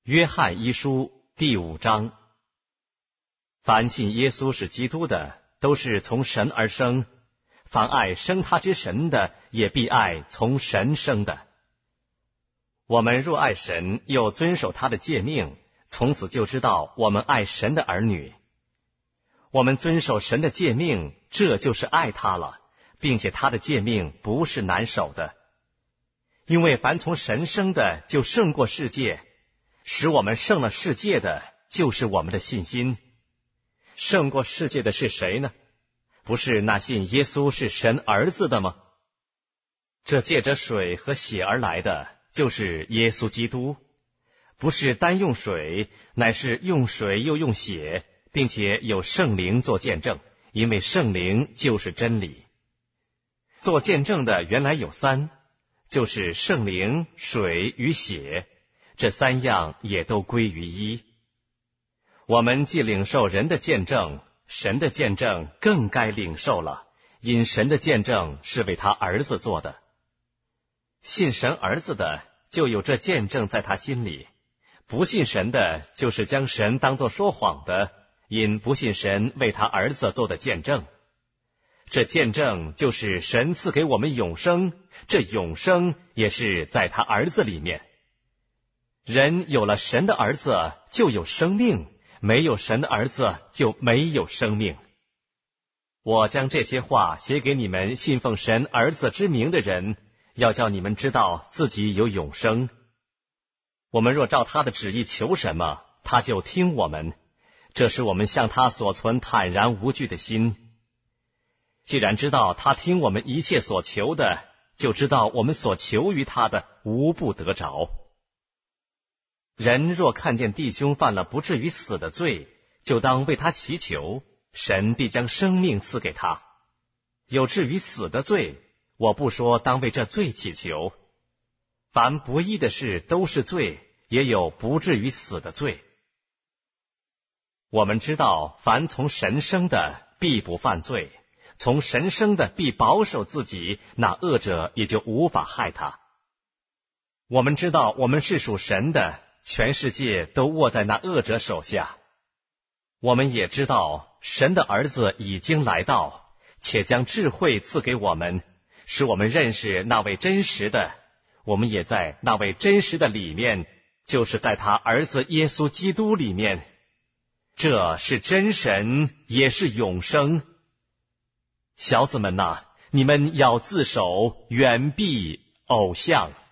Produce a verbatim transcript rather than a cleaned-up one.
约翰一书第五章：凡信耶稣是基督的，都是从神而生；凡爱生他之神的，也必爱从神生的。我们若爱神，又遵守他的诫命，从此就知道我们爱神的儿女。我们遵守神的诫命，这就是爱他了，并且他的诫命不是难守的。因为凡从神生的，就胜过世界；使我们胜了世界的，就是我们的信心。胜过世界的是谁呢？不是那信耶稣是神儿子的吗？这借着水和血而来的，就是耶稣基督。不是单用水，乃是用水又用血，并且有圣灵做见证，因为圣灵就是真理。做见证的原来有三，就是圣灵、水与血，这三样也都归于一。我们既领受人的见证，神的见证更该领受了，因神的见证是为他儿子做的。信神儿子的，就有这见证在他心里；不信神的，就是将神当作说谎的，因不信神为他儿子做的见证。这见证就是神赐给我们永生，这永生也是在他儿子里面。人有了神的儿子，就有生命；没有神的儿子，就没有生命。我将这些话写给你们信奉神儿子之名的人，要叫你们知道自己有永生。我们若照他的旨意求什么，他就听我们，这是我们向他所存坦然无惧的心。既然知道他听我们一切所求的，就知道我们所求于他的无不得着。人若看见弟兄犯了不至于死的罪，就当为他祈求，神必将生命赐给他。有至于死的罪，我不说当为这罪祈求。凡不义的事都是罪，也有不至于死的罪。我们知道，凡从神生的，必不犯罪；从神生的，必保守自己，那恶者也就无法害他。我们知道，我们是属神的，全世界都握在那恶者手下。我们也知道，神的儿子已经来到，且将智慧赐给我们，使我们认识那位真实的。我们也在那位真实的里面，就是在他儿子耶稣基督里面。这是真神，也是永生。小子们哪，你们要自守，远避偶像。